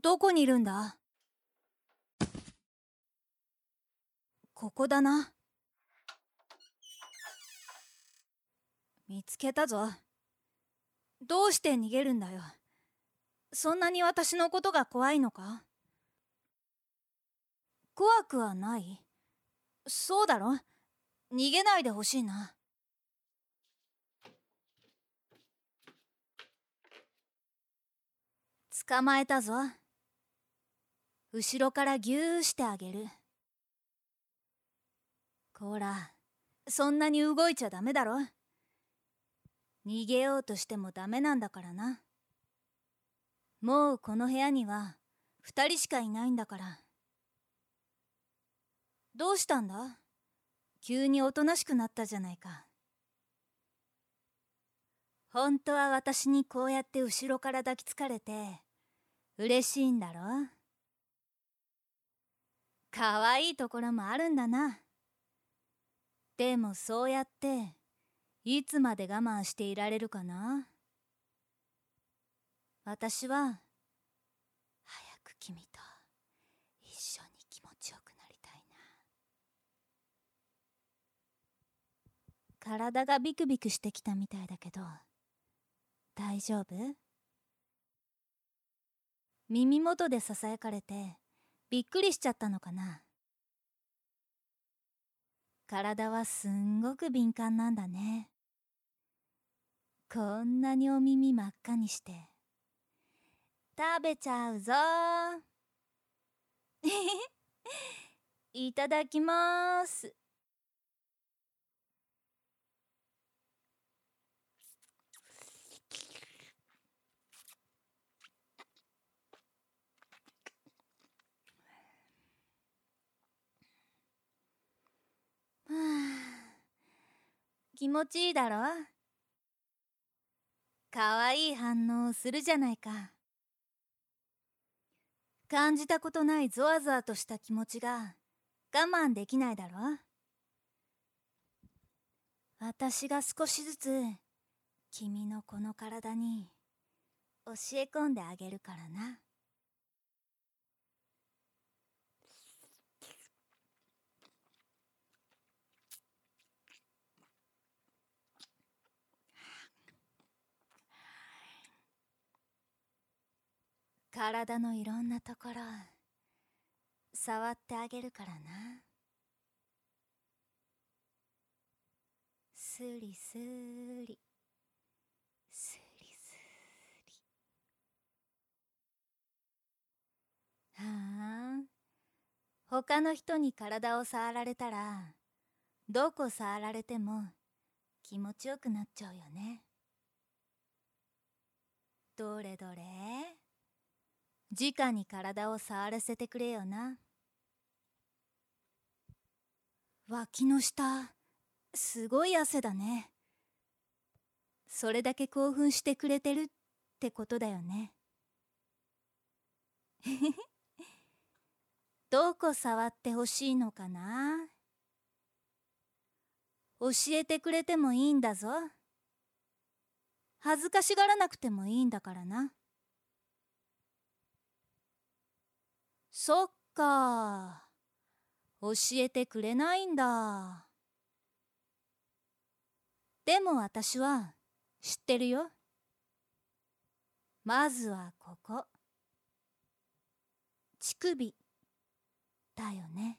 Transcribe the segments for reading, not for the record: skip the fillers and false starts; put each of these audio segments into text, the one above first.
どこにいるんだ？ここだな。見つけたぞ。どうして逃げるんだよ。そんなに私のことが怖いのか？怖くはない。そうだろ？逃げないでほしいな。捕まえたぞ。後ろからギューしてあげる。こら、そんなに動いちゃダメだろ。逃げようとしてもダメなんだからな。もうこの部屋には2人しかいないんだから。どうしたんだ？急におとなしくなったじゃないか。本当は私にこうやって後ろから抱きつかれて嬉しいんだろ？かわいいところもあるんだな。でもそうやっていつまで我慢していられるかな？私は早く君と一緒に気持ちよくなりたいな。体がビクビクしてきたみたいだけど大丈夫？耳元でささやかれてびっくりしちゃったのかな？体はすんごく敏感なんだね。こんなにお耳真っ赤にして食べちゃうぞ。いただきます。はあ、気持ちいいだろ？かわいい反応をするじゃないか。感じたことないゾワゾワとした気持ちが我慢できないだろ？私が少しずつ君のこの体に教え込んであげるからな。体のいろんなところ触ってあげるからな。スリスリスリスリ。はあ、他の人に体を触られたらどこ触られても気持ちよくなっちゃうよね。どれどれ、直に体を触らせてくれよな。脇の下すごい汗だね。それだけ興奮してくれてるってことだよね。どこ触ってほしいのかな？教えてくれてもいいんだぞ。恥ずかしがらなくてもいいんだからな。そっか、教えてくれないんだ。でも私は知ってるよ。まずはここ、乳首だよね。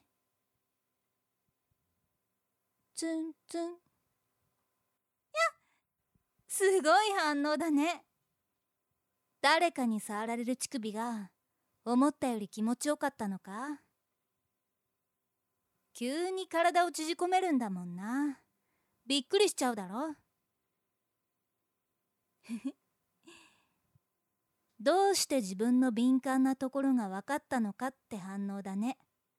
ツンツン。すごい反応だね。誰かに触られる乳首が思ったより気持ちよかったのか？急に体を縮こめるんだもんな。びっくりしちゃうだろ？どうして自分の敏感なところが分かったのかって反応だね。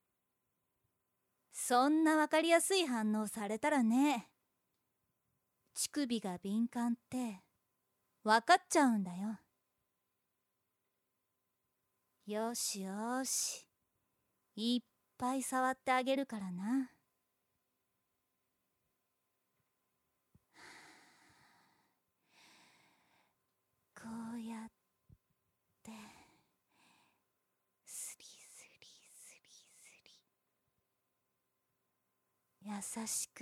そんな分かりやすい反応されたらね、乳首が敏感って分かっちゃうんだよ。よしよし、いっぱい触ってあげるからな。こうやってしく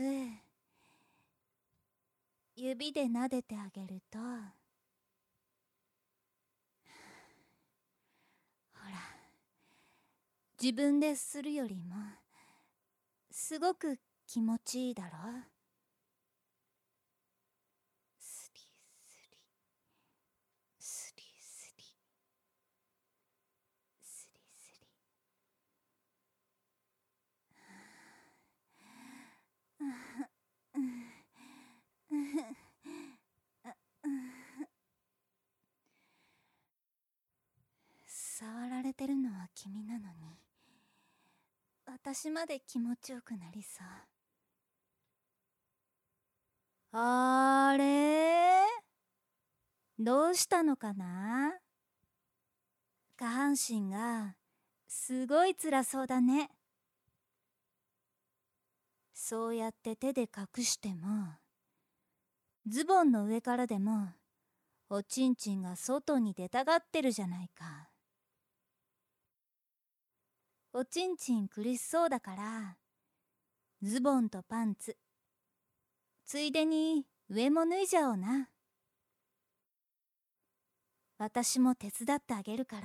指で撫でてあげると、ほら、自分でするよりもすごく気持ちいいだろ。スリスリスリスリスリスリ。触られてるのは君なのに、私まで気持ちよくなりそう。あれ、どうしたのかな。下半身がすごい辛そうだね。そうやって手で隠しても、ズボンの上からでもおちんちんが外に出たがってるじゃないか。おちんちん苦しそうだから、ズボンとパンツ、ついでに上も脱いじゃおうな。私も手伝ってあげるから。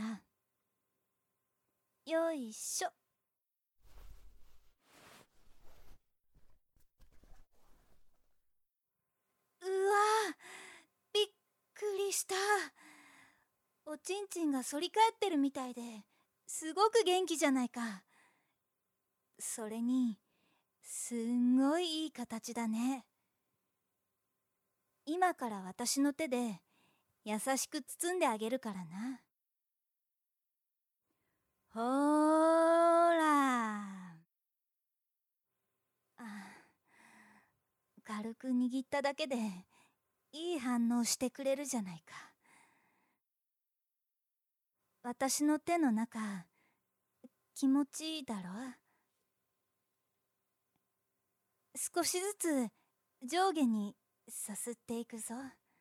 よいしょ。うわ、びっくりした。おちんちんが反り返ってるみたいですごく元気じゃないか。それにすんごいいい形だね。今から私の手で優しく包んであげるからな。ほーら。軽く握っただけでいい反応してくれるじゃないか。私の手の中気持ちいいだろ。少しずつ上下にさすっていくぞ。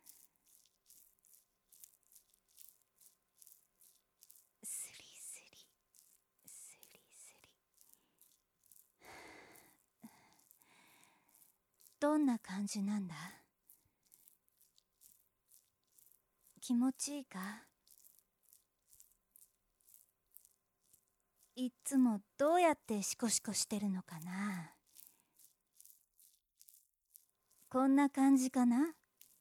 スリスリスリスリ。どんな感じなんだ。気持ちいいか。いっつもどうやってシコシコしてるのかな。こんな感じかな。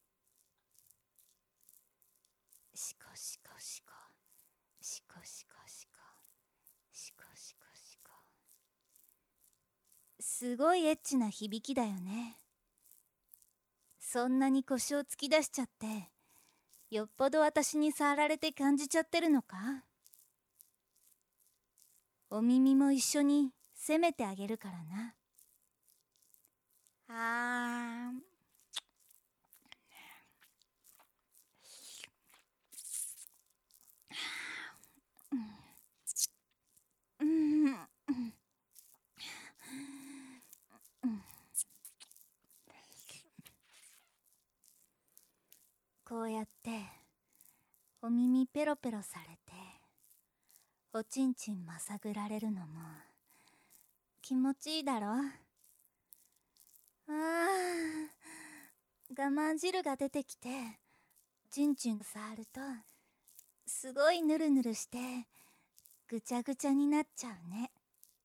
シコシコシコシコシコシコシコシコシコ。すごいエッチな響きだよね。そんなに腰を突き出しちゃって、よっぽど私に触られて感じちゃってるのか。お耳も一緒に責めてあげるからな。こうやってお耳ペロペロされておちんちんまさぐられるのも気持ちいいだろ。我慢汁が出てきてちんちん触るとすごいヌルヌルしてぐちゃぐちゃになっちゃうね。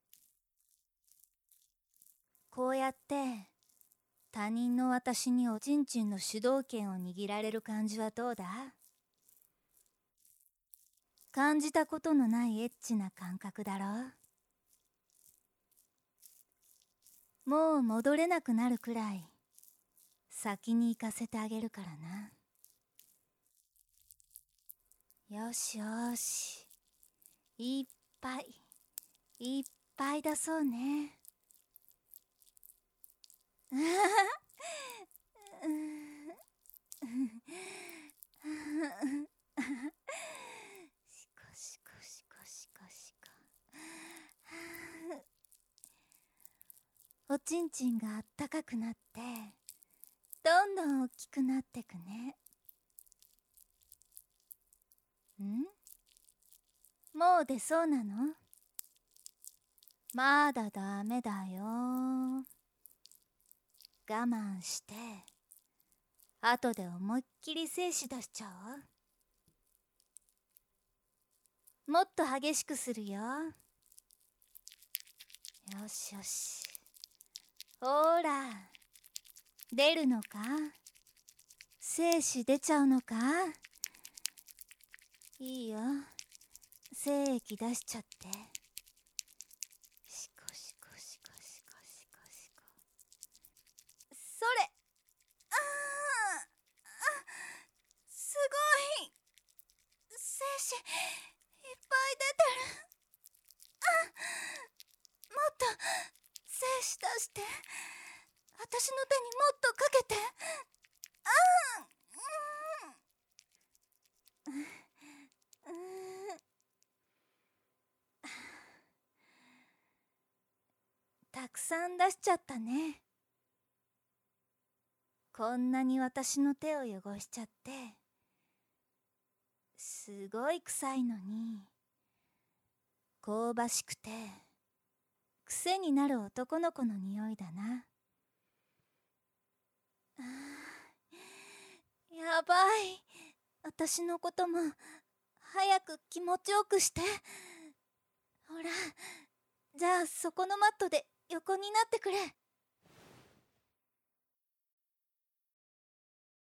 こうやって他人の私におちんちんの主導権を握られる感じはどうだ。感じたことのないエッチな感覚だろ。もう戻れなくなるくらい先に行かせてあげるからな。よしよし、いっぱいいっぱい出そうね。シコシコシコシコシコ。おちんちんがあったかくなってどんどん大きくなってくね。もう出そうなの？まだダメだよ。 我慢して後で思いっきり精子出しちゃおう。もっと激しくするよ。よしよし。ほら、出るのか？精子出ちゃうのか？いいよ、精液出しちゃって。シコシコシコシコシコシコ。それ。ああ、すごい、精子いっぱい出てる。もっと精子出して、私の手にもっとかけて。たくさん出しちゃったね。こんなに私の手を汚しちゃって。すごい臭いのに香ばしくて癖になる男の子の匂いだな。やばい、私のことも早く気持ちよくして。ほら、じゃあそこのマットで横になってくれ。